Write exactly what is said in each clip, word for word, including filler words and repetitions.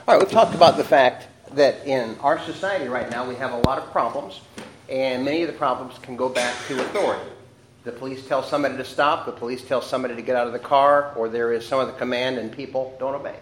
All right, we've talked about the fact that in our society right now we have a lot of problems, and many of the problems can go back to authority. The police tell somebody to stop, the police tell somebody to get out of the car, or there is some other command and people don't obey.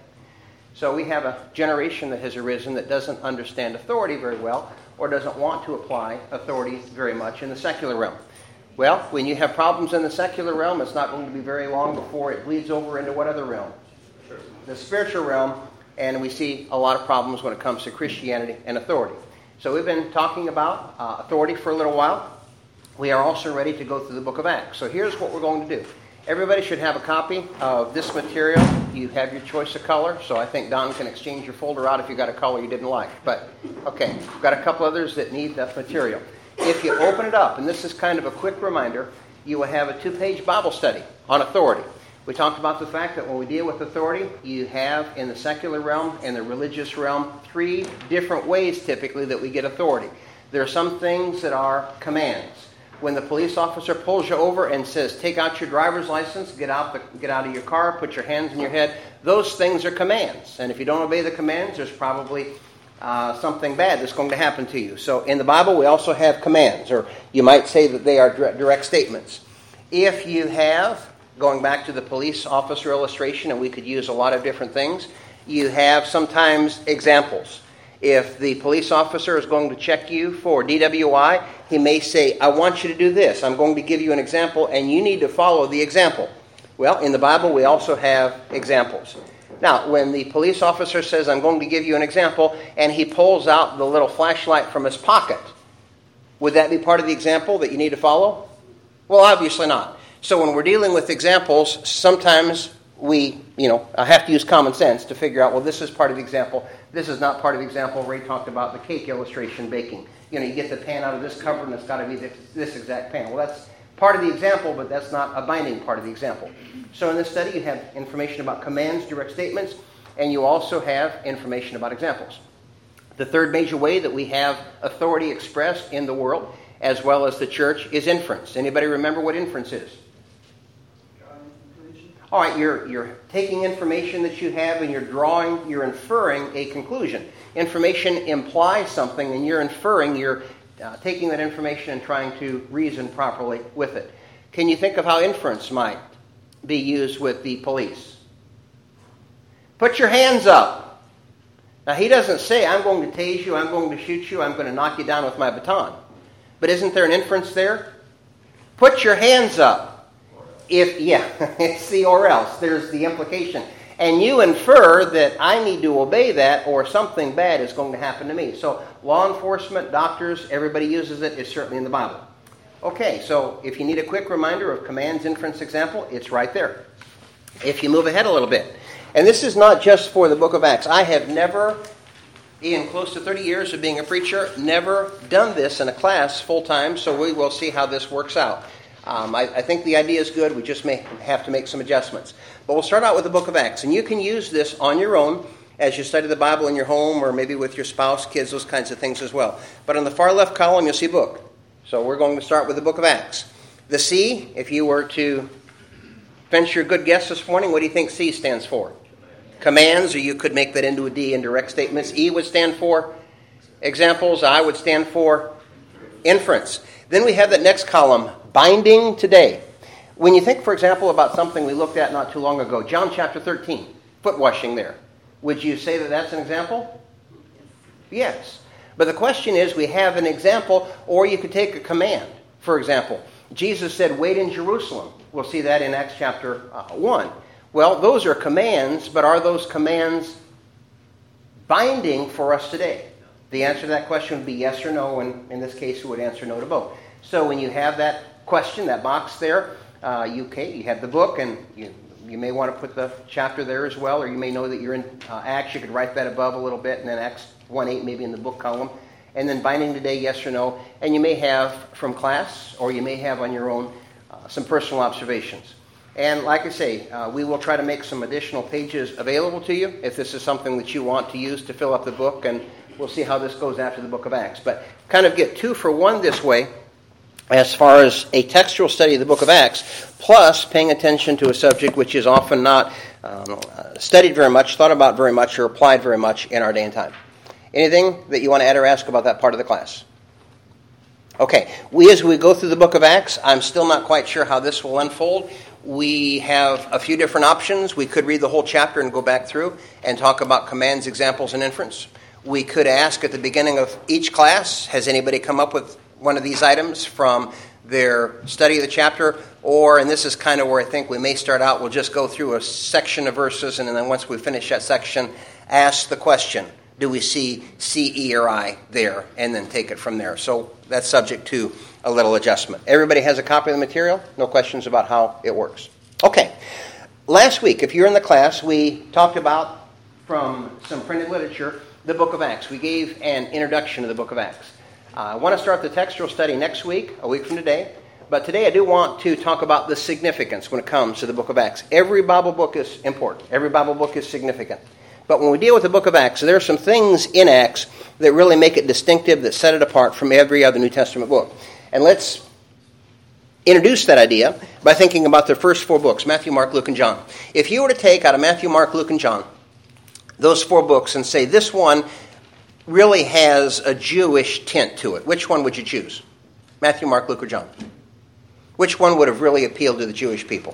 So we have a generation that has arisen that doesn't understand authority very well, or doesn't want to apply authority very much in the secular realm. Well, when you have problems in the secular realm, it's not going to be very long before it bleeds over into what other realm? The spiritual realm, and we see a lot of problems when it comes to Christianity and authority. So we've been talking about uh, authority for a little while. We are also ready to go through the book of Acts. So here's what we're going to do. Everybody should have a copy of this material. You have your choice of color, so I think Don can exchange your folder out if you got a color you didn't like. But, okay, we've got a couple others that need that material. If you open it up, and this is kind of a quick reminder, you will have a two-page Bible study on authority. We talked about the fact that when we deal with authority, you have in the secular realm and the religious realm three different ways typically that we get authority. There are some things that are commands. When the police officer pulls you over and says, take out your driver's license, get out the, get out of your car, put your hands in your head, those things are commands. And if you don't obey the commands, there's probably uh, something bad that's going to happen to you. So in the Bible, we also have commands, or you might say that they are direct statements. If you have, going back to the police officer illustration, and we could use a lot of different things, you have sometimes examples. If the police officer is going to check you for D W I, he may say, I want you to do this. I'm going to give you an example, and you need to follow the example. Well, in the Bible, we also have examples. Now, when the police officer says, I'm going to give you an example, and he pulls out the little flashlight from his pocket, would that be part of the example that you need to follow? Well, obviously not. So when we're dealing with examples, sometimes we, you know, have to use common sense to figure out, well, this is part of the example. This is not part of the example. Ray talked about the cake illustration baking. You know, you get the pan out of this cover and it's got to be this, this exact pan. Well, that's part of the example, but that's not a binding part of the example. So in this study, you have information about commands, direct statements, and you also have information about examples. The third major way that we have authority expressed in the world, as well as the church, is inference. Anybody remember what inference is? All right, you're you're taking information that you have and you're drawing, you're inferring a conclusion. Information implies something and you're inferring, you're uh, taking that information and trying to reason properly with it. Can you think of how inference might be used with the police? Put your hands up. Now, he doesn't say, I'm going to tase you, I'm going to shoot you, I'm going to knock you down with my baton. But isn't there an inference there? Put your hands up. If, yeah, it's the or else. There's the implication. And you infer that I need to obey that or something bad is going to happen to me. So law enforcement, doctors, everybody uses it. It's certainly in the Bible. Okay, so if you need a quick reminder of commands, inference, example, it's right there. If you move ahead a little bit. And this is not just for the book of Acts. I have never, in close to thirty years of being a preacher, never done this in a class full time, so we will see how this works out. Um, I, I think the idea is good. We just may have to make some adjustments. But we'll start out with the book of Acts. And you can use this on your own as you study the Bible in your home or maybe with your spouse, kids, those kinds of things as well. But on the far left column, you'll see book. So we're going to start with the book of Acts. The C, if you were to venture a good guess this morning, what do you think C stands for? Commands, or you could make that into a D in direct statements. E would stand for examples. I would stand for inference. Then we have that next column, binding today. When you think, for example, about something we looked at not too long ago, John chapter thirteen, foot washing there. Would you say that that's an example? Yes. But the question is, we have an example, or you could take a command. For example, Jesus said, wait in Jerusalem. We'll see that in Acts chapter uh, one. Well, those are commands, but are those commands binding for us today? The answer to that question would be yes or no, and in this case, we would answer no to both. So when you have that question, that box there, uh, you, okay, you have the book, and you, you may want to put the chapter there as well, or you may know that you're in uh, Acts. You could write that above a little bit, and then Acts one eight maybe in the book column. And then binding today, yes or no. And you may have from class, or you may have on your own uh, some personal observations. And like I say, uh, we will try to make some additional pages available to you if this is something that you want to use to fill up the book, and we'll see how this goes after the book of Acts. But kind of get two for one this way as far as a textual study of the book of Acts, plus paying attention to a subject which is often not um, studied very much, thought about very much, or applied very much in our day and time. Anything that you want to add or ask about that part of the class? Okay, we as we go through the book of Acts, I'm still not quite sure how this will unfold. We have a few different options. We could read the whole chapter and go back through and talk about commands, examples, and inference. We could ask at the beginning of each class, has anybody come up with one of these items from their study of the chapter? Or, and this is kind of where I think we may start out, we'll just go through a section of verses, and then once we finish that section, ask the question, do we see C, E, or I there? And then take it from there. So that's subject to a little adjustment. Everybody has a copy of the material? No questions about how it works. Okay. Last week, if you're in the class, we talked about, from some printed literature, the book of Acts. We gave an introduction to the book of Acts. Uh, I want to start the textual study next week, a week from today. But today I do want to talk about the significance when it comes to the book of Acts. Every Bible book is important. Every Bible book is significant. But when we deal with the book of Acts, there are some things in Acts that really make it distinctive, that set it apart from every other New Testament book. And let's introduce that idea by thinking about the first four books, Matthew, Mark, Luke, and John. If you were to take out of Matthew, Mark, Luke, and John, those four books, and say this one really has a Jewish tint to it, which one would you choose? Matthew, Mark, Luke, or John? Which one would have really appealed to the Jewish people?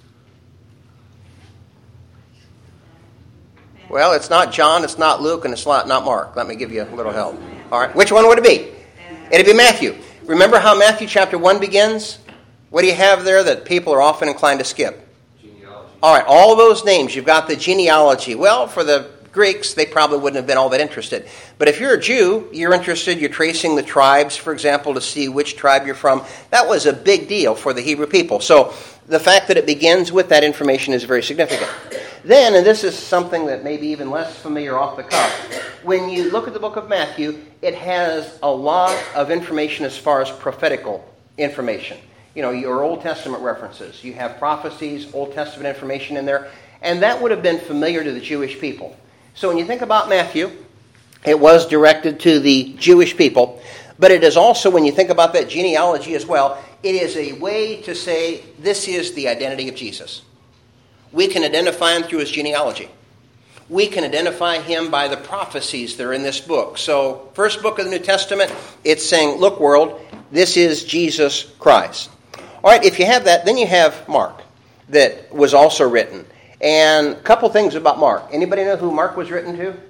Well, it's not John, it's not Luke, and it's not, not Mark. Let me give you a little help. All right, which one would it be? It'd be Matthew. Remember how Matthew chapter one begins? What do you have there that people are often inclined to skip? Genealogy. All right, all those names. You've got the genealogy. Well, for the Greeks, they probably wouldn't have been all that interested. But if you're a Jew, you're interested, you're tracing the tribes, for example, to see which tribe you're from. That was a big deal for the Hebrew people. So the fact that it begins with that information is very significant. Then, and this is something that may be even less familiar off the cuff, when you look at the book of Matthew, it has a lot of information as far as prophetical information. You know, your Old Testament references. You have prophecies, Old Testament information in there, and that would have been familiar to the Jewish people. So when you think about Matthew, it was directed to the Jewish people, but it is also, when you think about that genealogy as well, it is a way to say this is the identity of Jesus. We can identify him through his genealogy. We can identify him by the prophecies that are in this book. So, first book of the New Testament, it's saying, look world, this is Jesus Christ. All right, if you have that, then you have Mark that was also written. And a couple things about Mark. Anybody know who Mark was written to?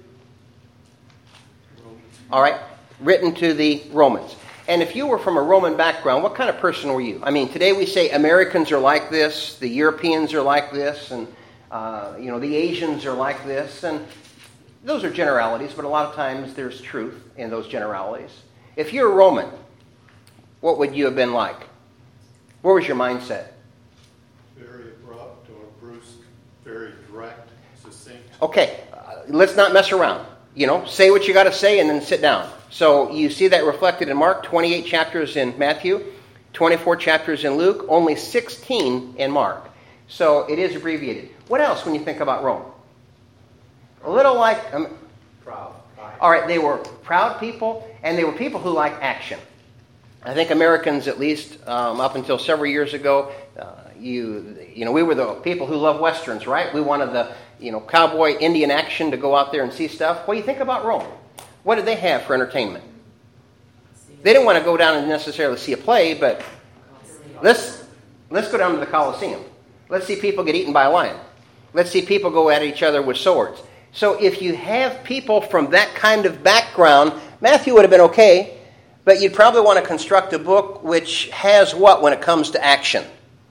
All right, written to the Romans. And if you were from a Roman background, what kind of person were you? I mean, today we say Americans are like this, the Europeans are like this, and uh, you know, the Asians are like this, and those are generalities, but a lot of times there's truth in those generalities. If you're a Roman, what would you have been like? What was your mindset? Very abrupt or brusque, very direct, succinct. Okay, uh, let's not mess around. You know, say what you got to say and then sit down. So you see that reflected in Mark, twenty-eight chapters in Matthew, twenty-four chapters in Luke, only sixteen in Mark. So it is abbreviated. What else when you think about Rome? A little like... Um, Proud. all right, they were proud people, and they were people who like action. I think Americans, at least um, up until several years ago, uh, you you know, we were the people who love Westerns, right? We wanted the, you know, cowboy Indian action to go out there and see stuff. What do you think about Rome? What did they have for entertainment? They didn't want to go down and necessarily see a play, but let's let's go down to the Colosseum. Let's see people get eaten by a lion. Let's see people go at each other with swords. So if you have people from that kind of background, Matthew would have been okay, but you'd probably want to construct a book which has what when it comes to action?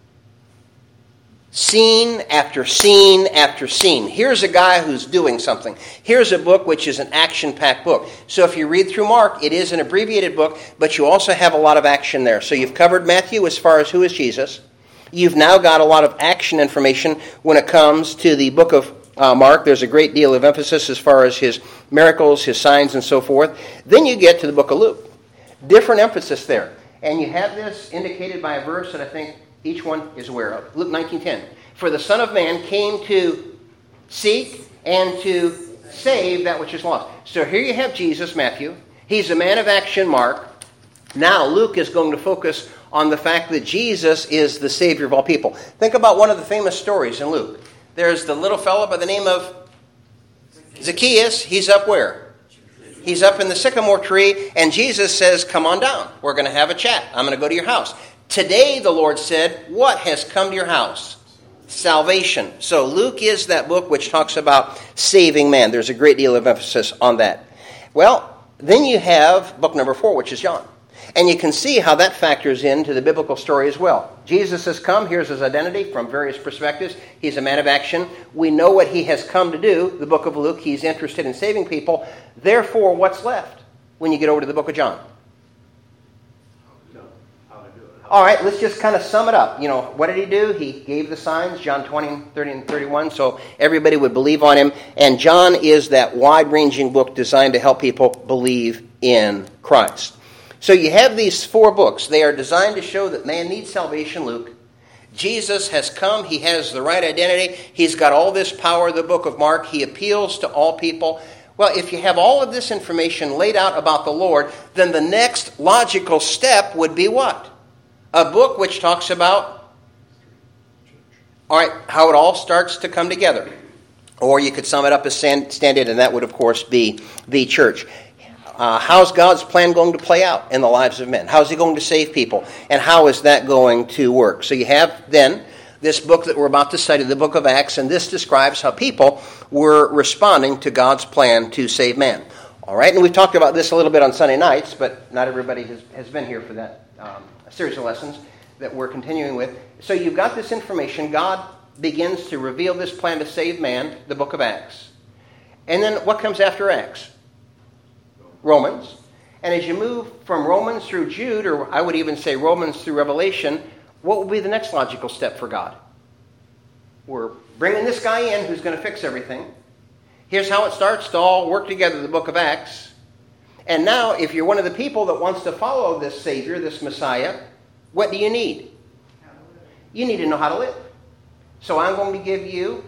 Scene after scene after scene. Here's a guy who's doing something. Here's a book which is an action-packed book. So if you read through Mark, it is an abbreviated book, but you also have a lot of action there. So you've covered Matthew as far as who is Jesus. You've now got a lot of action information when it comes to the book of uh, Mark. There's a great deal of emphasis as far as his miracles, his signs, and so forth. Then you get to the book of Luke. Different emphasis there. And you have this indicated by a verse that I think each one is aware of. Luke nineteen ten. For the Son of Man came to seek and to save that which is lost. So here you have Jesus, Matthew. He's a man of action, Mark. Now Luke is going to focus on the fact that Jesus is the Savior of all people. Think about one of the famous stories in Luke. There's the little fellow by the name of Zacchaeus. He's up where? He's up in the sycamore tree, and Jesus says, come on down. We're going to have a chat. I'm going to go to your house. Today, the Lord said, what has come to your house? Salvation. So Luke is that book which talks about saving man. There's a great deal of emphasis on that. Well, then you have book number four, which is John. And you can see how that factors into the biblical story as well. Jesus has come. Here's his identity from various perspectives. He's a man of action. We know what he has come to do. The book of Luke, he's interested in saving people. Therefore, what's left when you get over to the book of John? All right, let's just kind of sum it up. You know, what did he do? He gave the signs, John twenty, thirty, and thirty-one, so everybody would believe on him. And John is that wide-ranging book designed to help people believe in Christ. So you have these four books. They are designed to show that man needs salvation, Luke. Jesus has come. He has the right identity. He's got all this power, the book of Mark. He appeals to all people. Well, if you have all of this information laid out about the Lord, then the next logical step would be what? A book which talks about, all right, how it all starts to come together. Or you could sum it up as standard, and that would, of course, be the church. Uh, how's God's plan going to play out in the lives of men? How's he going to save people? And how is that going to work? So you have, then, this book that we're about to study, the book of Acts, and this describes how people were responding to God's plan to save man. All right, and we've talked about this a little bit on Sunday nights, but not everybody has, has been here for that um, series of lessons that we're continuing with. So you've got this information. God begins to reveal this plan to save man, the book of Acts. And then what comes after Acts? Romans. And as you move from Romans through Jude, or I would even say Romans through Revelation, what will be the next logical step for God? We're bringing this guy in who's going to fix everything. Here's how it starts to all work together, the book of Acts. And now, if you're one of the people that wants to follow this Savior, this Messiah, what do you need? You need to know how to live. So I'm going to give you,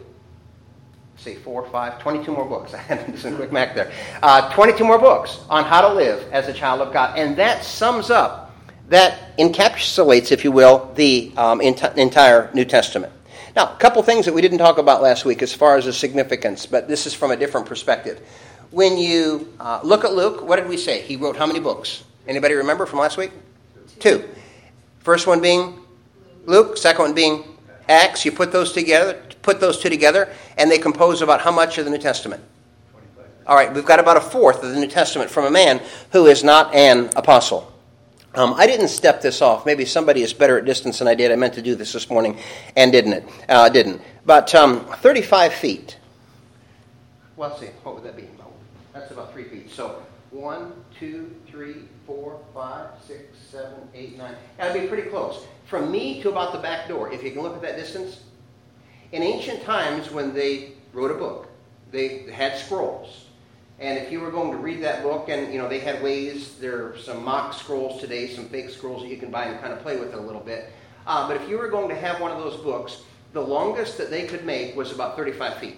say four, five, twenty-two more books. I had some quick math there. Uh, twenty-two more books on how to live as a child of God. And that sums up, that encapsulates, if you will, the um, ent- entire New Testament. Now, a couple things that we didn't talk about last week as far as the significance, but this is from a different perspective. When you uh, look at Luke, what did we say? He wrote how many books? Anybody remember from last week? Two. First one being Luke, second one being Acts. You put those together, put those two together, and they compose about how much of the New Testament? All right, we've got about a fourth of the New Testament from a man who is not an apostle. Um, I didn't step this off. Maybe somebody is better at distance than I did. I meant to do this this morning and didn't it? Uh, didn't. But um, thirty-five feet. Well, let's see. What would that be? That's about three feet. So one, two, three, four, five, six, seven, eight, nine. That would be pretty close. From me to about the back door, if you can look at that distance. In ancient times, when they wrote a book, they had scrolls. And if you were going to read that book, and you know they had ways, there are some mock scrolls today, some fake scrolls that you can buy and kind of play with it a little bit. Uh, but if you were going to have one of those books, the longest that they could make was about thirty-five feet.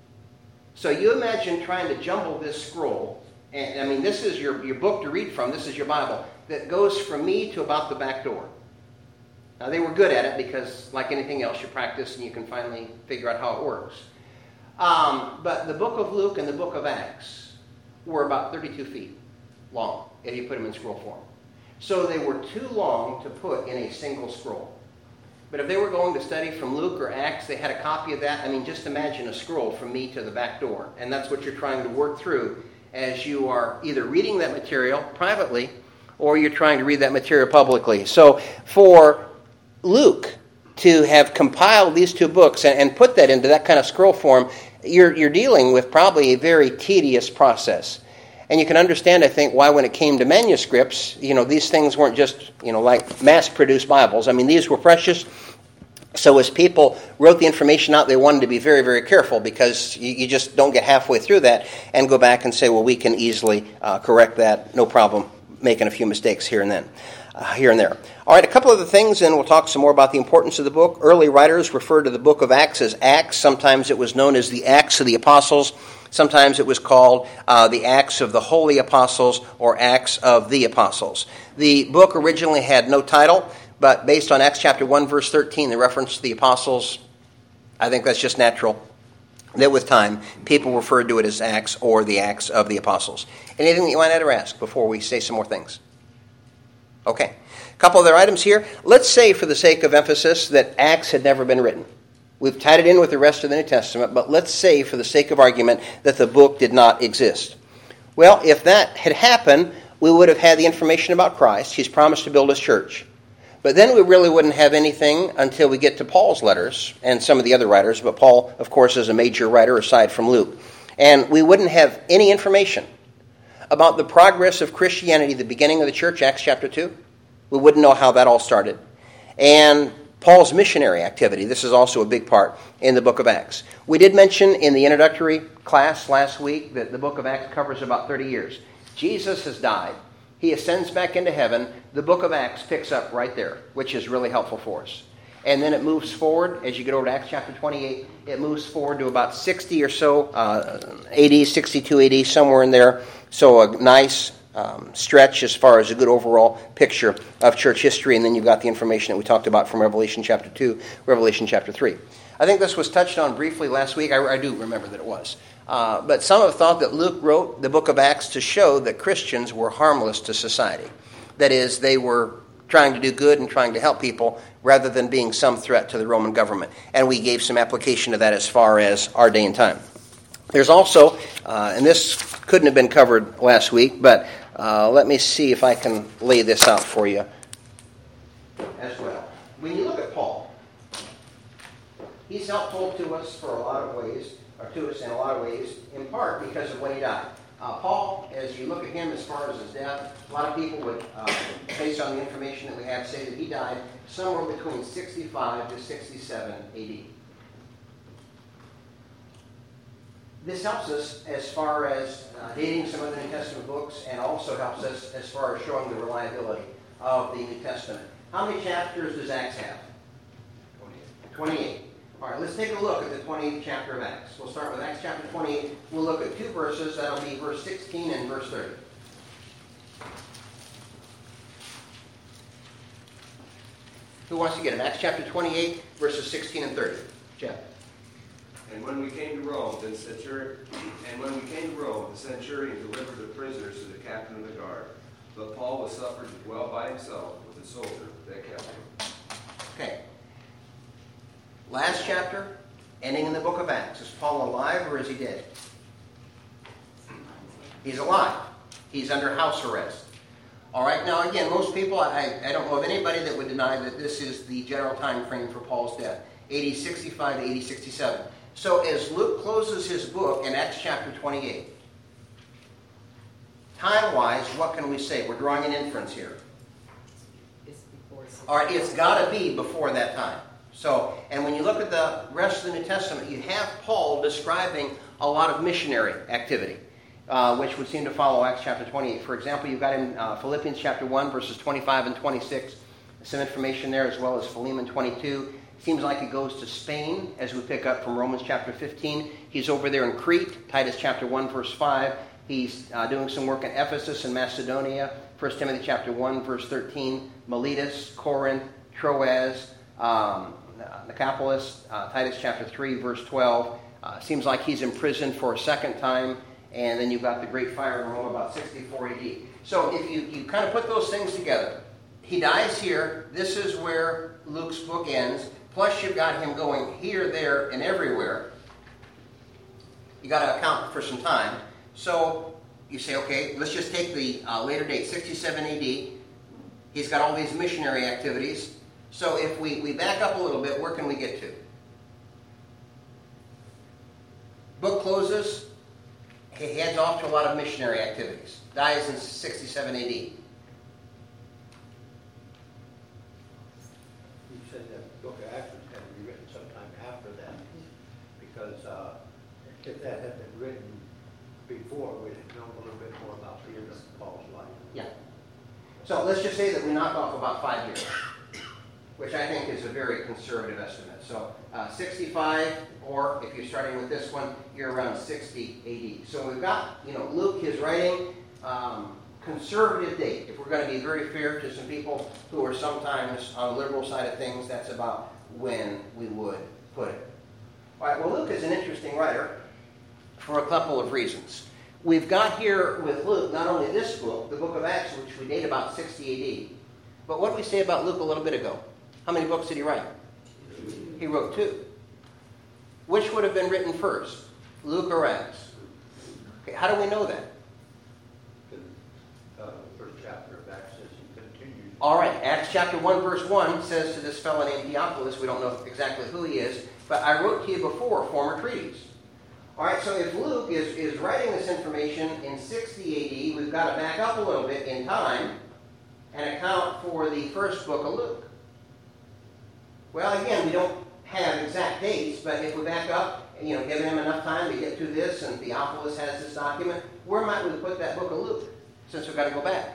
So you imagine trying to jumble this scroll, and I mean this is your, your book to read from, this is your Bible, that goes from me to about the back door. Now they were good at it because like anything else you practice and you can finally figure out how it works. Um, but the book of Luke and the book of Acts were about thirty-two feet long if you put them in scroll form. So they were too long to put in a single scroll. But if they were going to study from Luke or Acts, they had a copy of that. I mean, just imagine a scroll from me to the back door. And that's what you're trying to work through as you are either reading that material privately or you're trying to read that material publicly. So for Luke to have compiled these two books and, and put that into that kind of scroll form, you're, you're dealing with probably a very tedious process. And you can understand, I think, why when it came to manuscripts, you know, these things weren't just, you know, like mass-produced Bibles. I mean, these were precious. So as people wrote the information out, they wanted to be very, very careful because you, you just don't get halfway through that and go back and say, well, we can easily uh, correct that, no problem, making a few mistakes here and then, uh, here and there. All right, a couple of the things, and we'll talk some more about the importance of the book. Early writers referred to the book of Acts as Acts. Sometimes it was known as the Acts of the Apostles. Sometimes it was called uh, the Acts of the Holy Apostles or Acts of the Apostles. The book originally had no title, but based on Acts chapter one, verse thirteen, the reference to the apostles, I think that's just natural, that with time, people refer to it as Acts or the Acts of the Apostles. Anything that you want to add or ask before we say some more things? Okay. A couple other items here. Let's say, for the sake of emphasis, that Acts had never been written. We've tied it in with the rest of the New Testament, but let's say, for the sake of argument, that the book did not exist. Well, if that had happened, we would have had the information about Christ. He's promised to build his church. But then we really wouldn't have anything until we get to Paul's letters and some of the other writers. But Paul, of course, is a major writer aside from Luke. And we wouldn't have any information about the progress of Christianity, the beginning of the church, Acts chapter two. We wouldn't know how that all started. And Paul's missionary activity, this is also a big part in the book of Acts. We did mention in the introductory class last week that the book of Acts covers about thirty years. Jesus has died. He ascends back into heaven. The book of Acts picks up right there, which is really helpful for us. And then it moves forward. As you get over to Acts chapter twenty-eight, it moves forward to about sixty or so, uh, A D, sixty-two A D, somewhere in there. So a nice um, stretch as far as a good overall picture of church history. And then you've got the information that we talked about from Revelation chapter two, Revelation chapter three. I think this was touched on briefly last week. I, I do remember that it was. Uh, but some have thought that Luke wrote the book of Acts to show that Christians were harmless to society. That is, they were trying to do good and trying to help people rather than being some threat to the Roman government. And we gave some application to that as far as our day and time. There's also, uh, and this couldn't have been covered last week, but uh, let me see if I can lay this out for you as well. When you look at Paul, he's helpful to us for a lot of ways. Or to us in a lot of ways, in part because of when he died. Uh, Paul, as you look at him as far as his death, a lot of people would, uh, based on the information that we have, say that he died somewhere between sixty-five to sixty-seven A D. This helps us as far as uh, dating some of the New Testament books, and also helps us as far as showing the reliability of the New Testament. How many chapters does Acts have? twenty-eight. twenty-eight. All right, let's take a look at the twenty-eighth chapter of Acts. We'll start with Acts chapter twenty-eight. We'll look at two verses. That'll be verse sixteen and verse thirty. Who wants to get it? Acts chapter twenty-eight, verses sixteen and thirty. Jeff. And when we came to Rome, the centurion, and when we came to Rome, the centurion delivered the prisoners to the captain of the guard. But Paul was suffered to dwell by himself with a soldier that kept him. Okay. Last chapter, ending in the book of Acts. Is Paul alive or is he dead? He's alive. He's under house arrest. All right, now again, most people, I, I don't know of anybody that would deny that this is the general time frame for Paul's death. A D sixty-five to A D sixty-seven. So as Luke closes his book in Acts chapter twenty-eight, time-wise, what can we say? We're drawing an inference here. It's before. All right, it's got to be before that time. So, and when you look at the rest of the New Testament, you have Paul describing a lot of missionary activity, uh, which would seem to follow Acts chapter twenty-eight. For example, you've got in uh, Philippians chapter one, verses twenty-five and twenty-six, some information there, as well as Philemon twenty-two. Seems like it goes to Spain, as we pick up from Romans chapter fifteen. He's over there in Crete, Titus chapter one, verse five. He's uh, doing some work in Ephesus and Macedonia, First Timothy chapter one, verse thirteen, Miletus, Corinth, Troas, um, Nicopolis, uh, Titus chapter three, verse twelve. Uh, seems like he's imprisoned for a second time. And then you've got the great fire in Rome about sixty-four A D. So if you, you kind of put those things together, he dies here. This is where Luke's book ends. Plus you've got him going here, there, and everywhere. You got to account for some time. So you say, okay, let's just take the uh, later date, sixty-seven A D. He's got all these missionary activities. So if we, we back up a little bit, where can we get to? Book closes. He heads off to a lot of missionary activities. Dies in sixty-seven A D. You said that book of Acts had to be written sometime after that, because uh, if that had been written before, we'd have known a little bit more about the end of Paul's life. Yeah. So let's just say that we knock off about five years, which I think is a very conservative estimate. So uh, sixty-five, or if you're starting with this one, you're around sixty A D. So we've got, you know, Luke, his writing, um, conservative date. If we're going to be very fair to some people who are sometimes on the liberal side of things, that's about when we would put it. All right, well, Luke is an interesting writer for a couple of reasons. We've got here with Luke not only this book, the book of Acts, which we date about sixty A D, but what did we say about Luke a little bit ago? How many books did he write? He wrote two. Which would have been written first, Luke or Acts? Okay, how do we know that? The uh, first chapter of Acts says he continued. All right, Acts chapter one, verse one says to this fellow named Theophilus, we don't know exactly who he is, but I wrote to you before former treaties. All right, so if Luke is, is writing this information in sixty A D, we've got to back up a little bit in time and account for the first book of Luke. Well, again, we don't have exact dates, but if we back up, you know, giving him enough time to get through this, and Theophilus has this document, where might we put that book of Luke, since we've got to go back?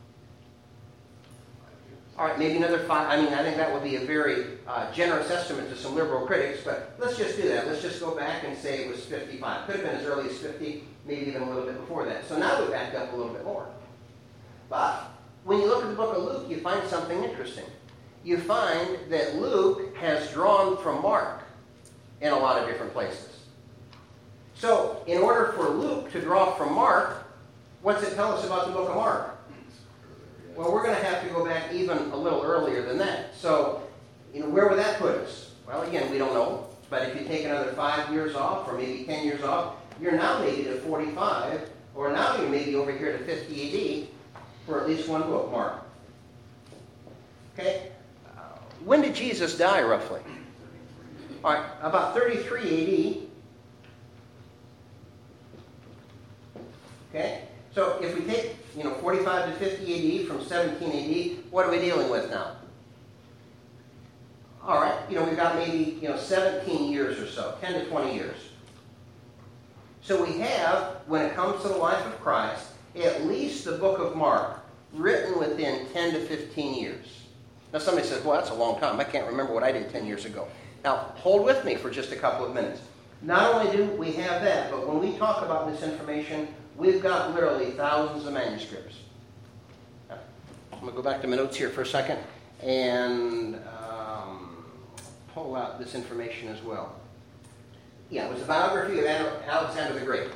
All right, maybe another five. I mean, I think that would be a very uh, generous estimate to some liberal critics, but let's just do that. Let's just go back and say it was fifty-five. Could have been as early as fifty, maybe even a little bit before that. So now we backed up a little bit more. But when you look at the book of Luke, you find something interesting. You find that Luke has drawn from Mark in a lot of different places. So, in order for Luke to draw from Mark, what's it tell us about the book of Mark? Well, we're going to have to go back even a little earlier than that. So, you know, where would that put us? Well, again, we don't know. But if you take another five years off, or maybe ten years off, you're now maybe to forty-five, or now you're maybe over here to fifty A D for at least one book, Mark. Okay? Uh, when did Jesus die, roughly? All right, about thirty-three A D. Okay? So if we take, you know, forty-five to fifty A D from seventeen A D, what are we dealing with now? All right, you know, we've got maybe, you know, seventeen years or so, ten to twenty years. So we have, when it comes to the life of Christ, at least the book of Mark, written within ten to fifteen years. Now somebody says, well, that's a long time. I can't remember what I did ten years ago. Now, hold with me for just a couple of minutes. Not only do we have that, but when we talk about this information, we've got literally thousands of manuscripts. Now, I'm going to go back to my notes here for a second and um, pull out this information as well. Yeah, it was a biography of Alexander the Great.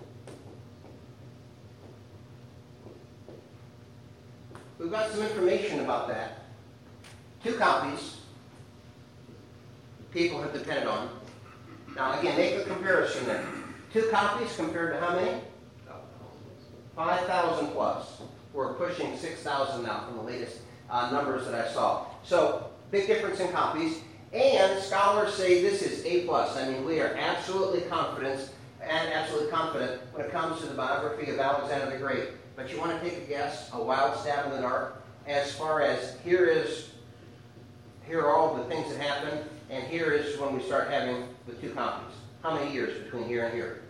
We've got some information about that. Two copies people have depended on. Now, again, make a comparison there. Two copies compared to how many? five thousand plus. We're pushing six thousand now from the latest uh, numbers that I saw. So, big difference in copies. And scholars say this is A plus. I mean, we are absolutely confident and absolutely confident when it comes to the biography of Alexander the Great. But you want to take a guess, a wild stab in the dark, as far as here is, here are all the things that happen, and here is when we start having the two copies. How many years between here and here?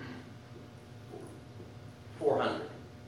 four hundred.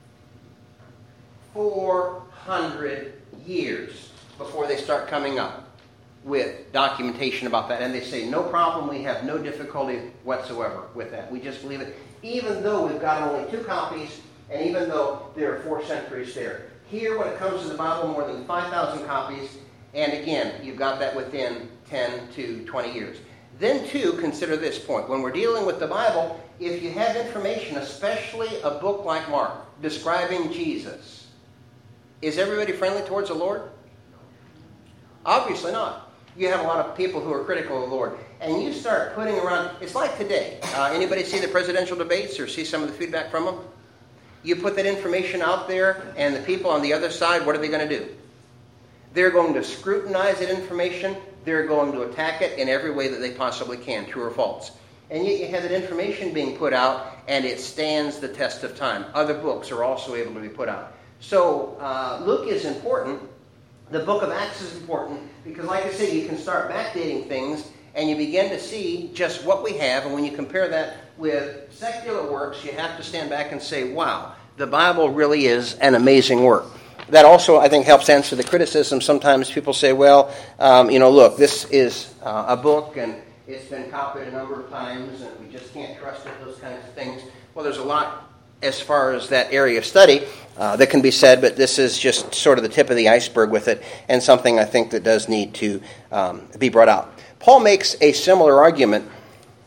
four hundred years before they start coming up with documentation about that. And they say, no problem, we have no difficulty whatsoever with that. We just believe it, even though we've got only two copies, and even though there are four centuries there. Here, when it comes to the Bible, more than five thousand copies, and again, you've got that within ten to twenty years. Then, too, consider this point. When we're dealing with the Bible, if you have information, especially a book like Mark, describing Jesus, is everybody friendly towards the Lord? Obviously not. You have a lot of people who are critical of the Lord. And you start putting around, it's like today. Uh, anybody see the presidential debates or see some of the feedback from them? You put that information out there, and the people on the other side, what are they going to do? They're going to scrutinize that information. They're going to attack it in every way that they possibly can, true or false. And yet you have that information being put out, and it stands the test of time. Other books are also able to be put out. So uh, Luke is important. The book of Acts is important because, like I say, you can start backdating things, and you begin to see just what we have. And when you compare that with secular works, you have to stand back and say, wow, the Bible really is an amazing work. That also, I think, helps answer the criticism. Sometimes people say, well, um, you know, look, this is uh, a book, and it's been copied a number of times, and we just can't trust it, those kinds of things. Well, there's a lot as far as that area of study uh, that can be said, but this is just sort of the tip of the iceberg with it, and something I think that does need to um, be brought out. Paul makes a similar argument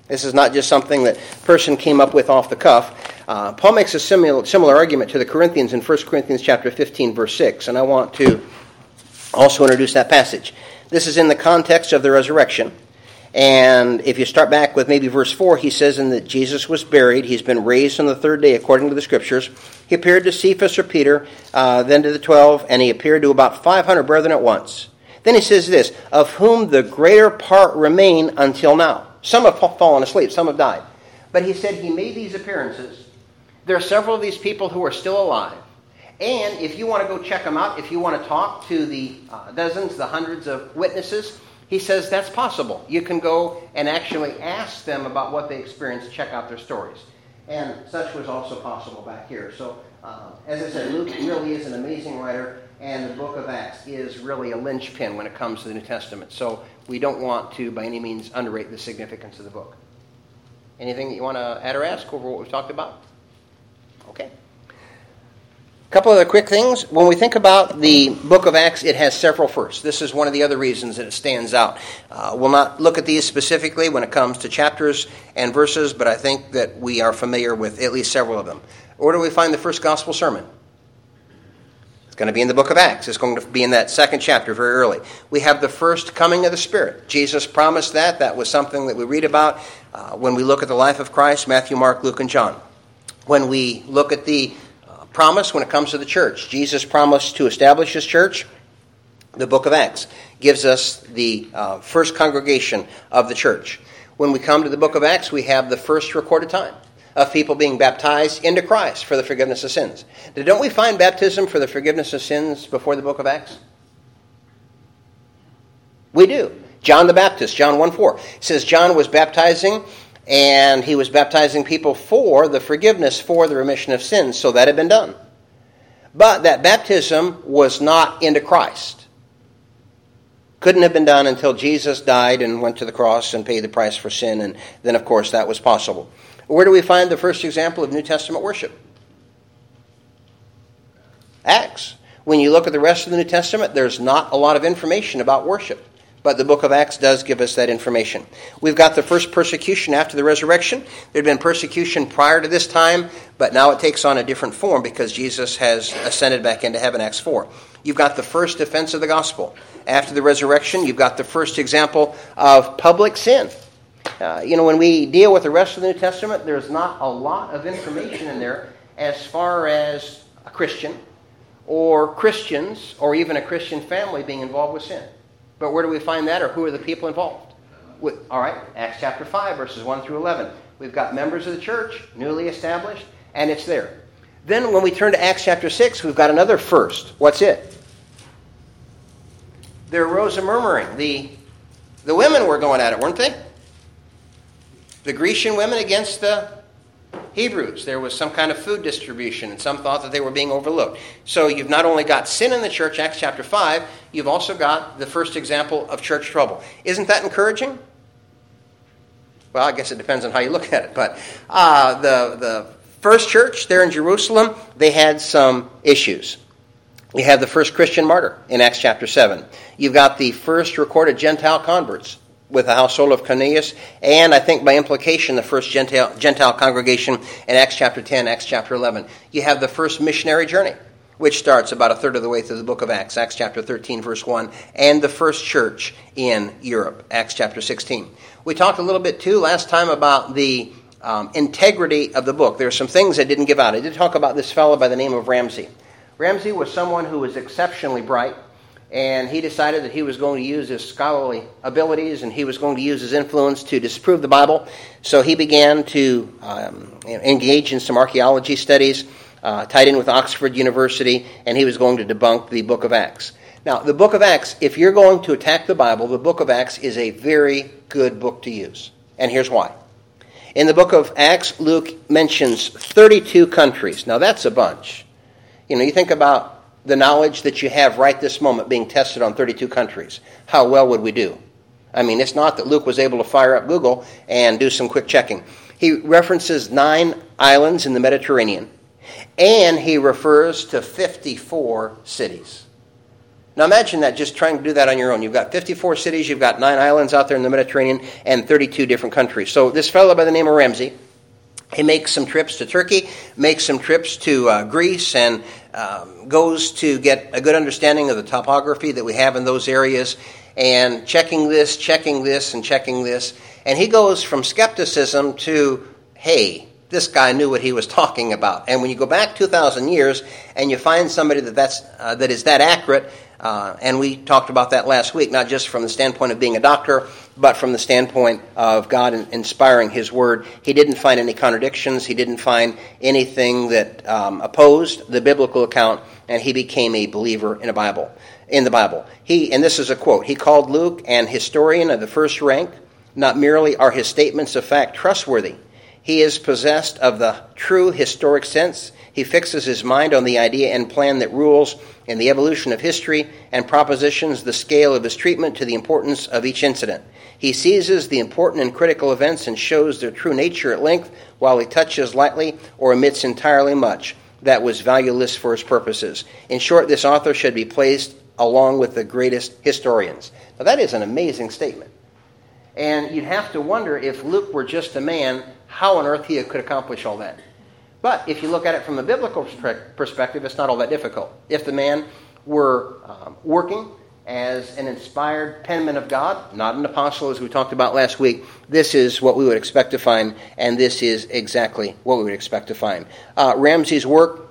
This is not just something that a person came up with off the cuff. Uh, Paul makes a similar, similar argument to the Corinthians in First Corinthians chapter fifteen, verse six, and I want to also introduce that passage. This is in the context of the resurrection. And if you start back with maybe verse four, he says, "And that Jesus was buried. He's been raised on the third day according to the Scriptures. He appeared to Cephas or Peter, uh, then to the twelve, and he appeared to about five hundred brethren at once." Then he says this, "Of whom the greater part remain until now." Some have fallen asleep, some have died. But he said he made these appearances. There are several of these people who are still alive. And if you want to go check them out, if you want to talk to the uh, dozens, the hundreds of witnesses, he says that's possible. You can go and actually ask them about what they experienced, check out their stories. And such was also possible back here. So, uh, as I said, Luke really is an amazing writer, and the book of Acts is really a linchpin when it comes to the New Testament. So we don't want to, by any means, underrate the significance of the book. Anything that you want to add or ask over what we've talked about? Okay. A couple other quick things. When we think about the book of Acts, it has several firsts. This is one of the other reasons that it stands out. Uh, we'll not look at these specifically when it comes to chapters and verses, but I think that we are familiar with at least several of them. Where do we find the first gospel sermon? It's going to be in the book of Acts. It's going to be in that second chapter very early. We have the first coming of the Spirit. Jesus promised that. That was something that we read about uh, when we look at the life of Christ, Matthew, Mark, Luke, and John. When we look at the promise when it comes to the church, Jesus promised to establish his church. The book of Acts gives us the uh, first congregation of the church. When we come to the book of Acts, we have the first recorded time of people being baptized into Christ for the forgiveness of sins. Now, don't we find baptism for the forgiveness of sins before the book of Acts? We do. John the Baptist, John one four, says John was baptizing, and he was baptizing people for the forgiveness, for the remission of sins. So that had been done. But that baptism was not into Christ. Couldn't have been done until Jesus died and went to the cross and paid the price for sin. And then, of course, that was possible. Where do we find the first example of New Testament worship? Acts. When you look at the rest of the New Testament, there's not a lot of information about worship. But the book of Acts does give us that information. We've got the first persecution after the resurrection. There had been persecution prior to this time, but now it takes on a different form because Jesus has ascended back into heaven, Acts four. You've got the first defense of the gospel. After the resurrection, you've got the first example of public sin. Uh, you know, when we deal with the rest of the New Testament, there's not a lot of information in there as far as a Christian or Christians or even a Christian family being involved with sin. But where do we find that, or who are the people involved? With, all right, Acts chapter five, verses one through eleven. We've got members of the church, newly established, and it's there. Then when we turn to Acts chapter six, we've got another first. What's it? There arose a murmuring. The, the women were going at it, weren't they? The Grecian women against the Hebrews. There was some kind of food distribution, and some thought that they were being overlooked. So you've not only got sin in the church, Acts chapter five, you've also got the first example of church trouble. Isn't that encouraging? Well, I guess it depends on how you look at it. But uh, the, the first church there in Jerusalem, they had some issues. You have the first Christian martyr in Acts chapter seven. You've got the first recorded Gentile converts with the household of Cornelius, and I think by implication the first Gentile, Gentile congregation in Acts chapter ten, Acts chapter eleven. You have the first missionary journey, which starts about a third of the way through the book of Acts, Acts chapter thirteen, verse one, and the first church in Europe, Acts chapter sixteen. We talked a little bit, too, last time about the um, integrity of the book. There are some things I didn't give out. I did talk about this fellow by the name of Ramsey. Ramsey was someone who was exceptionally bright, and he decided that he was going to use his scholarly abilities and he was going to use his influence to disprove the Bible. So he began to um, engage in some archaeology studies, uh, tied in with Oxford University, and he was going to debunk the book of Acts. Now, the book of Acts, if you're going to attack the Bible, the book of Acts is a very good book to use. And here's why. In the book of Acts, Luke mentions thirty-two countries. Now, that's a bunch. You know, you think about the knowledge that you have right this moment being tested on thirty-two countries. How well would we do? I mean, it's not that Luke was able to fire up Google and do some quick checking. He references nine islands in the Mediterranean, and he refers to fifty-four cities. Now imagine that, just trying to do that on your own. You've got fifty-four cities, you've got nine islands out there in the Mediterranean, and thirty-two different countries. So this fellow by the name of Ramsey, he makes some trips to Turkey, makes some trips to uh, Greece, and um, goes to get a good understanding of the topography that we have in those areas, and checking this, checking this, and checking this. And he goes from skepticism to, hey, this guy knew what he was talking about. And when you go back two thousand years and you find somebody that, that's, uh, that is that accurate, uh, and we talked about that last week, not just from the standpoint of being a doctor, but from the standpoint of God inspiring his word. He didn't find any contradictions. He didn't find anything that um, opposed the biblical account, and he became a believer in a Bible. In the Bible. He, and this is a quote, he called Luke an historian of the first rank. Not merely are his statements of fact trustworthy, he is possessed of the true historic sense. He fixes his mind on the idea and plan that rules in the evolution of history and propositions the scale of his treatment to the importance of each incident. He seizes the important and critical events and shows their true nature at length, while he touches lightly or omits entirely much that was valueless for his purposes. In short, this author should be placed along with the greatest historians. Now that is an amazing statement. And you'd have to wonder, if Luke were just a man, how on earth he could accomplish all that. But if you look at it from a biblical perspective, it's not all that difficult. If the man were um, working as an inspired penman of God, not an apostle as we talked about last week, this is what we would expect to find, and this is exactly what we would expect to find. Uh, Ramsey's work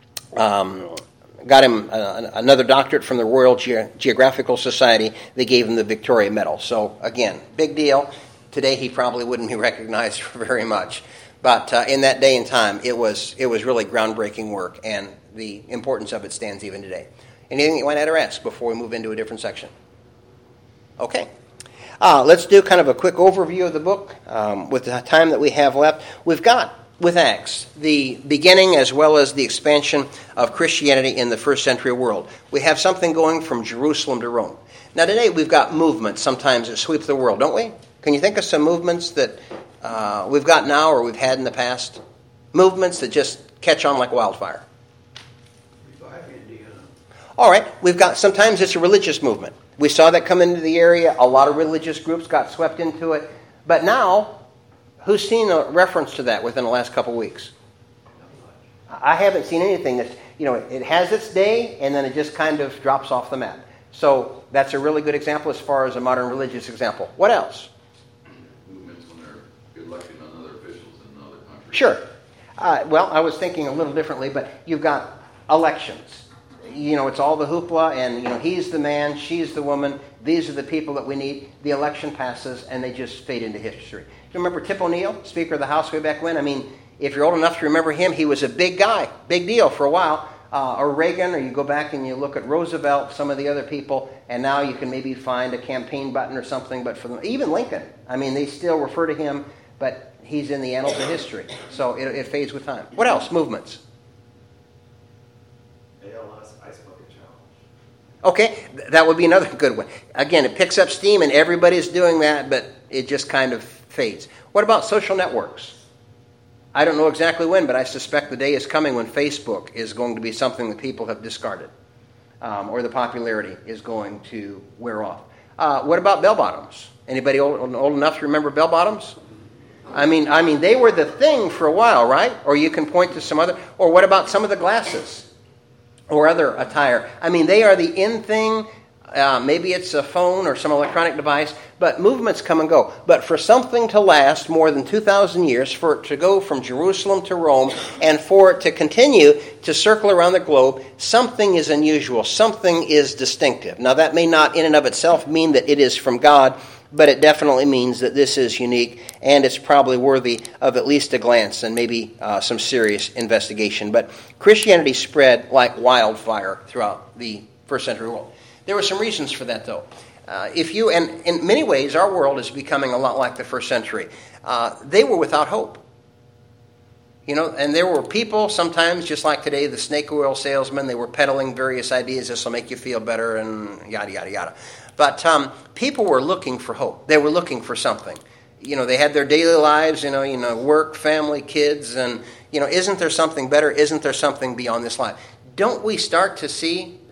um, got him uh, another doctorate from the Royal Ge- Geographical Society. They gave him the Victoria Medal. So again, big deal. Today he probably wouldn't be recognized for very much. But uh, in that day and time, it was it was really groundbreaking work, and the importance of it stands even today. Anything you want to add or ask before we move into a different section? Okay. Uh, let's do kind of a quick overview of the book um, with the time that we have left. We've got, with Acts, the beginning as well as the expansion of Christianity in the first century world. We have something going from Jerusalem to Rome. Now today we've got movements sometimes that sweep the world, don't we? Can you think of some movements that uh, we've got now or we've had in the past? Movements that just catch on like wildfire. Revive Indiana. All right, we've got, sometimes it's a religious movement. We saw that come into the area. A lot of religious groups got swept into it. But now, who's seen a reference to that within the last couple of weeks? I haven't seen anything that, you know, it has its day and then it just kind of drops off the map. So that's a really good example as far as a modern religious example. What else? Movements when they're electing on other officials in other countries. Sure. Uh, well, I was thinking a little differently, but you've got elections. You know, it's all the hoopla, and, you know, he's the man, she's the woman, these are the people that we need. The election passes, and they just fade into history. Do you remember Tip O'Neill, Speaker of the House way back when? I mean, if you're old enough to remember him, he was a big guy, big deal for a while. Uh, or Reagan, or you go back and you look at Roosevelt, some of the other people, and now you can maybe find a campaign button or something. But for them, even Lincoln, I mean, they still refer to him, but he's in the annals of history. So it, it fades with time. What else? Movements. A L S Ice Bucket Challenge. Okay, that would be another good one. Again, it picks up steam and everybody's doing that, but it just kind of fades. What about social networks? I don't know exactly when, but I suspect the day is coming when Facebook is going to be something that people have discarded, um, or the popularity is going to wear off. Uh, what about bell bottoms? Anybody old, old enough to remember bell bottoms? I mean, I mean, they were the thing for a while, right? Or you can point to some other. Or what about some of the glasses or other attire? I mean, they are the in thing. Uh, maybe it's a phone or some electronic device, but movements come and go. But for something to last more than two thousand years, for it to go from Jerusalem to Rome, and for it to continue to circle around the globe, something is unusual, something is distinctive. Now, that may not in and of itself mean that it is from God, but it definitely means that this is unique, and it's probably worthy of at least a glance and maybe uh, some serious investigation. But Christianity spread like wildfire throughout the first century world. There were some reasons for that, though. Uh, if you, and in many ways, our world is becoming a lot like the first century. Uh, they were without hope. You know, and there were people, sometimes, just like today, the snake oil salesmen, they were peddling various ideas, this will make you feel better, and yada, yada, yada. But um, people were looking for hope. They were looking for something. You know, they had their daily lives, you know, you know, work, family, kids, and, you know, isn't there something better? Isn't there something beyond this life? Don't we start to see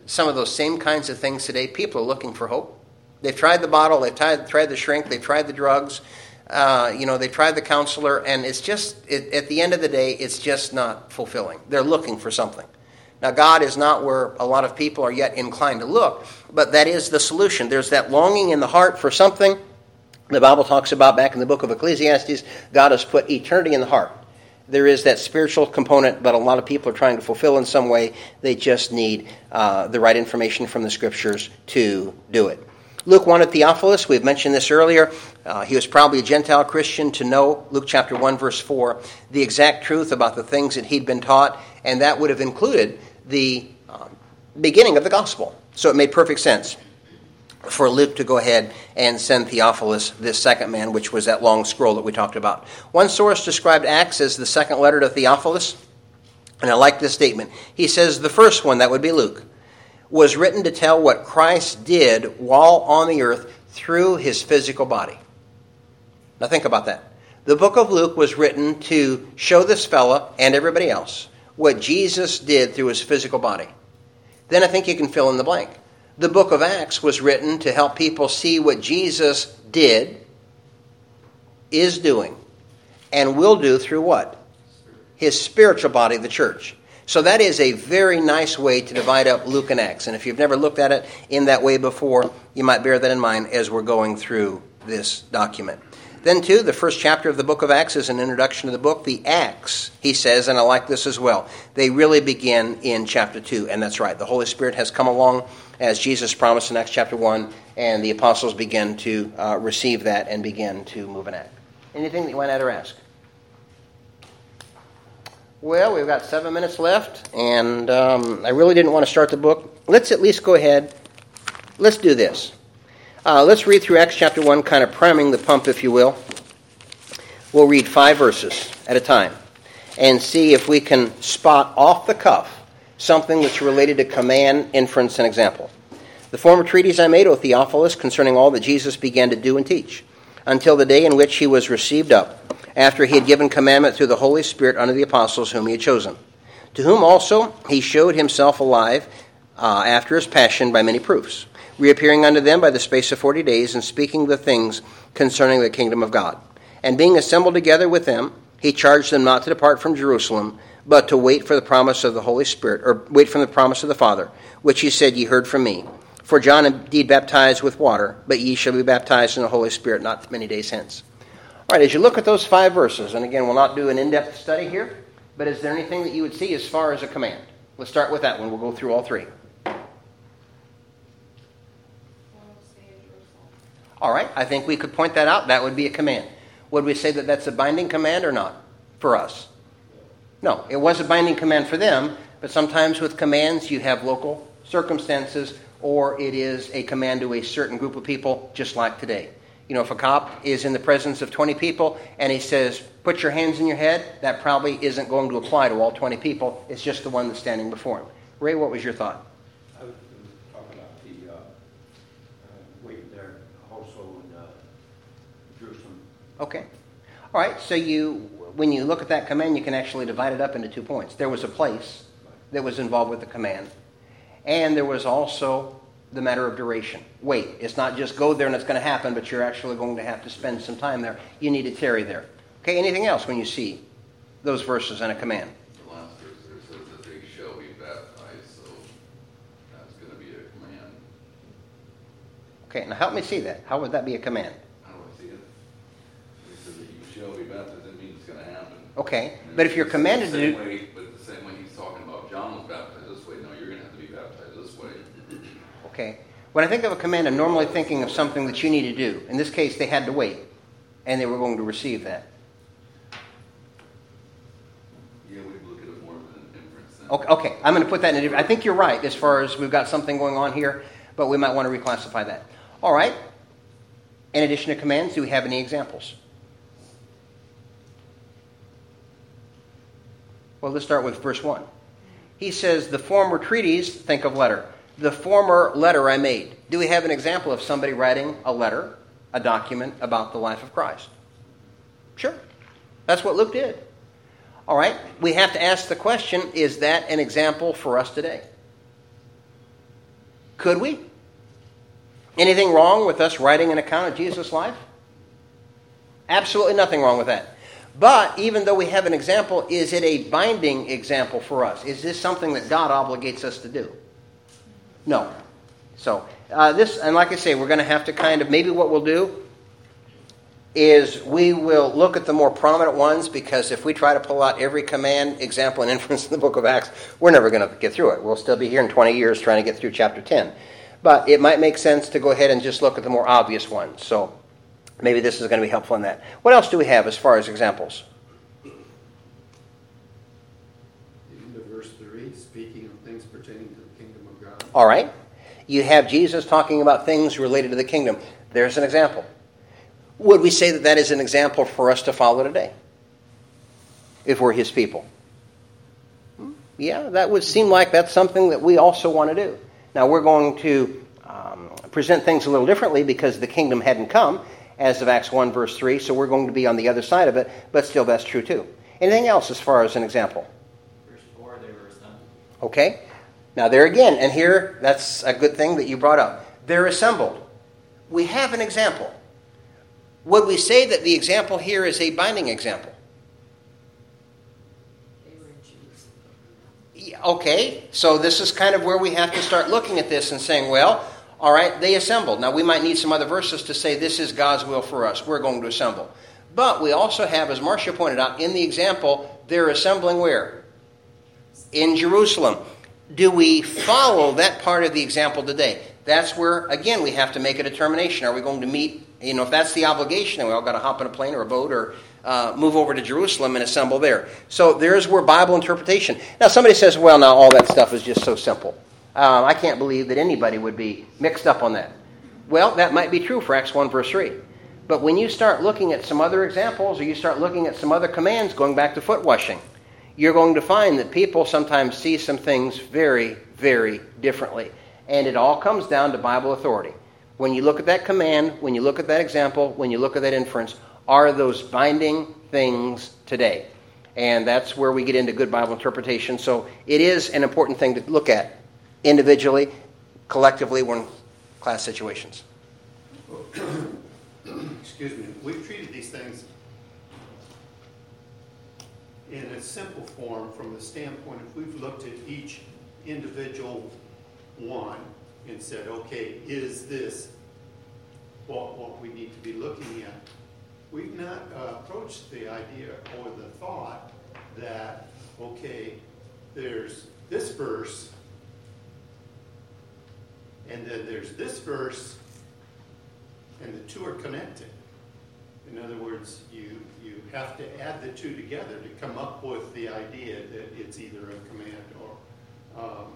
some of those same kinds of things today. People are looking for hope. They've tried the bottle, they've tried, tried the shrink, they've tried the drugs, uh, you know, they've tried the counselor, and it's just, it, at the end of the day, it's just not fulfilling. They're looking for something. Now, God is not where a lot of people are yet inclined to look, but that is the solution. There's that longing in the heart for something. The Bible talks about, back in the book of Ecclesiastes, God has put eternity in the heart. There is that spiritual component that a lot of people are trying to fulfill in some way. They just need uh, the right information from the Scriptures to do it. Luke wanted Theophilus. We've mentioned this earlier. Uh, he was probably a Gentile Christian to know, Luke chapter one, verse four, the exact truth about the things that he'd been taught, and that would have included the um, beginning of the gospel. So it made perfect sense for Luke to go ahead and send Theophilus this second man, which was that long scroll that we talked about. One source described Acts as the second letter to Theophilus, and I like this statement. He says the first one, that would be Luke, was written to tell what Christ did while on the earth through his physical body. Now think about that. The book of Luke was written to show this fella and everybody else what Jesus did through his physical body. Then I think you can fill in the blank. The book of Acts was written to help people see what Jesus did, is doing, and will do through what? His spiritual body, the church. So that is a very nice way to divide up Luke and Acts. And if you've never looked at it in that way before, you might bear that in mind as we're going through this document. Then, too, the first chapter of the book of Acts is an introduction to the book. The Acts, he says, and I like this as well, they really begin in chapter two. And that's right. The Holy Spirit has come along as Jesus promised in Acts chapter one, and the apostles begin to uh, receive that and begin to move and act. Anything that you want to add or ask? Well, we've got seven minutes left, and um, I really didn't want to start the book. Let's at least go ahead. Let's do this. Uh, let's read through Acts chapter one, kind of priming the pump, if you will. We'll read five verses at a time and see if we can spot off the cuff something that's related to command, inference, and example. The former treatise I made, O Theophilus, concerning all that Jesus began to do and teach, until the day in which he was received up, after he had given commandment through the Holy Spirit unto the apostles whom he had chosen, to whom also he showed himself alive uh, after his passion by many proofs, reappearing unto them by the space of forty days, and speaking the things concerning the kingdom of God. And being assembled together with them, he charged them not to depart from Jerusalem, but to wait for the promise of the Holy Spirit, or wait for the promise of the Father, which he said, Ye heard from me. For John indeed baptized with water, but ye shall be baptized in the Holy Spirit not many days hence. All right, as you look at those five verses, and again, we'll not do an in-depth study here, but is there anything that you would see as far as a command? Let's start with that one. We'll go through all three. All right, I think we could point that out. That would be a command. Would we say that that's a binding command or not for us? No, it was a binding command for them, but sometimes with commands you have local circumstances, or it is a command to a certain group of people, just like today. You know, if a cop is in the presence of twenty people and he says, put your hands in your head, that probably isn't going to apply to all twenty people. It's just the one that's standing before him. Ray, what was your thought? I was talking about the uh, uh, waiting there also in uh, Jerusalem. Okay. All right, so you, when you look at that command, you can actually divide it up into two points. There was a place that was involved with the command, and there was also the matter of duration. Wait, it's not just go there and it's going to happen, but you're actually going to have to spend some time there. You need to tarry there. Okay, anything else when you see those verses and a command? The last verse there says that they shall be baptized, so that's going to be a command. Okay, now help me see that. How would that be a command? How do I see it? It says that you shall be baptized, that means it's going to happen. Okay, but if you're commanded to do... Way, but the same way he's talking about John was baptized this way, no, you're going to have to be baptized this way. Okay. When I think of a command, I'm normally thinking of something that you need to do. In this case, they had to wait, and they were going to receive that. Yeah, we look at it more of an inference then. Okay, okay. I'm going to put that in a different... I think you're right as far as we've got something going on here, but we might want to reclassify that. All right. In addition to commands, do we have any examples? Well, let's start with verse one. He says, the former treatise, think of letter. The former letter I made. Do we have an example of somebody writing a letter, a document about the life of Christ? Sure. That's what Luke did. All right. We have to ask the question, is that an example for us today? Could we? Anything wrong with us writing an account of Jesus' life? Absolutely nothing wrong with that. But even though we have an example, is it a binding example for us? Is this something that God obligates us to do? No. So, uh, this, and like I say, we're going to have to kind of, maybe what we'll do is we will look at the more prominent ones, because if we try to pull out every command, example, and inference in the book of Acts, we're never going to get through it. We'll still be here in twenty years trying to get through chapter ten. But it might make sense to go ahead and just look at the more obvious ones. So maybe this is going to be helpful in that. What else do we have as far as examples? Into verse three, speaking of things pertaining to the kingdom of God. All right. You have Jesus talking about things related to the kingdom. There's an example. Would we say that that is an example for us to follow today, if we're his people? Yeah, that would seem like that's something that we also want to do. Now, we're going to um, present things a little differently because the kingdom hadn't come, as of Acts one, verse three, so we're going to be on the other side of it, but still that's true too. Anything else as far as an example? Verse four, they were assembled. Okay. Now, there again, and here, that's a good thing that you brought up. They're assembled. We have an example. Would we say that the example here is a binding example? They were in Jerusalem. Yeah, okay, so this is kind of where we have to start looking at this and saying, well, all right, they assembled. Now, we might need some other verses to say this is God's will for us. We're going to assemble. But we also have, as Marcia pointed out, in the example, they're assembling where? In Jerusalem. Do we follow that part of the example today? That's where, again, we have to make a determination. Are we going to meet, you know, if that's the obligation, then we all got to hop in a plane or a boat or uh, move over to Jerusalem and assemble there. So there's where Bible interpretation. Now, somebody says, well, now all that stuff is just so simple. Um, I can't believe that anybody would be mixed up on that. Well, that might be true for Acts one, verse three. But when you start looking at some other examples, or you start looking at some other commands, going back to foot washing, you're going to find that people sometimes see some things very, very differently. And it all comes down to Bible authority. When you look at that command, when you look at that example, when you look at that inference, are those binding things today? And that's where we get into good Bible interpretation. So it is an important thing to look at individually, collectively, when class situations. Excuse me. We've treated these things in a simple form from the standpoint if we've looked at each individual one and said, okay, is this what, what we need to be looking at? We've not uh, approached the idea or the thought that, okay, there's this verse, and then there's this verse, and the two are connected. In other words, you, you have to add the two together to come up with the idea that it's either a command or... Um,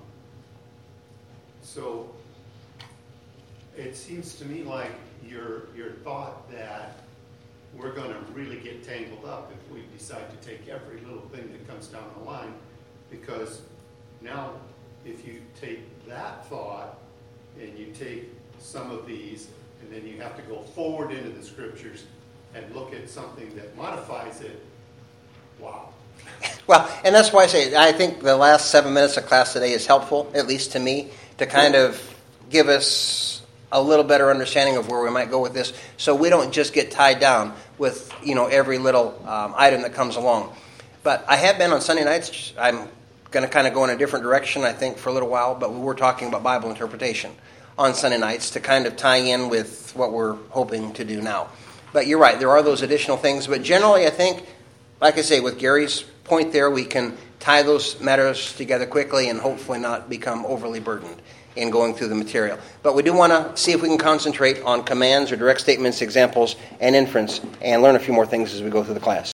so it seems to me like your your thought that we're going to really get tangled up if we decide to take every little thing that comes down the line, because now if you take that thought and you take some of these and then you have to go forward into the scriptures and look at something that modifies it, wow. Well, and that's why I say I think the last seven minutes of class today is helpful, at least to me, to kind of give us a little better understanding of where we might go with this, so we don't just get tied down with, you know, every little um, item that comes along. But I have been on Sunday nights. I'm going to kind of go in a different direction, I think, for a little while, but we were talking about Bible interpretation on Sunday nights to kind of tie in with what we're hoping to do now. But you're right, there are those additional things. But generally, I think, like I say, with Gary's point there, we can tie those matters together quickly and hopefully not become overly burdened in going through the material. But we do want to see if we can concentrate on commands or direct statements, examples, and inference, and learn a few more things as we go through the class.